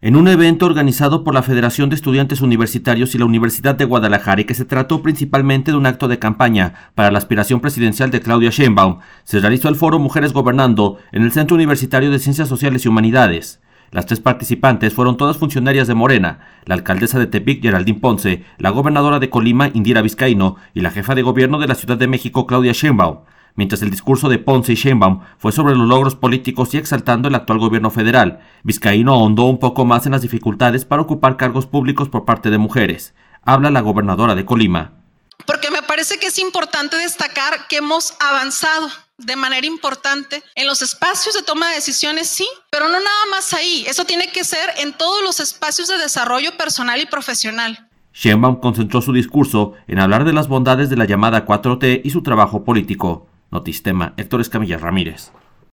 En un evento organizado por la Federación de Estudiantes Universitarios y la Universidad de Guadalajara, y que se trató principalmente de un acto de campaña para la aspiración presidencial de Claudia Sheinbaum, se realizó el foro Mujeres Gobernando en el Centro Universitario de Ciencias Sociales y Humanidades. Las 3 participantes fueron todas funcionarias de Morena: la alcaldesa de Tepic, Geraldine Ponce, la gobernadora de Colima, Indira Vizcaíno, y la jefa de gobierno de la Ciudad de México, Claudia Sheinbaum. Mientras el discurso de Ponce y Sheinbaum fue sobre los logros políticos y exaltando el actual gobierno federal, Vizcaíno ahondó un poco más en las dificultades para ocupar cargos públicos por parte de mujeres. Habla la gobernadora de Colima. Porque me parece que es importante destacar que hemos avanzado de manera importante en los espacios de toma de decisiones, sí, pero no nada más ahí. Eso tiene que ser en todos los espacios de desarrollo personal y profesional. Sheinbaum concentró su discurso en hablar de las bondades de la llamada 4T y su trabajo político. Notistema, Héctor Escamilla Ramírez.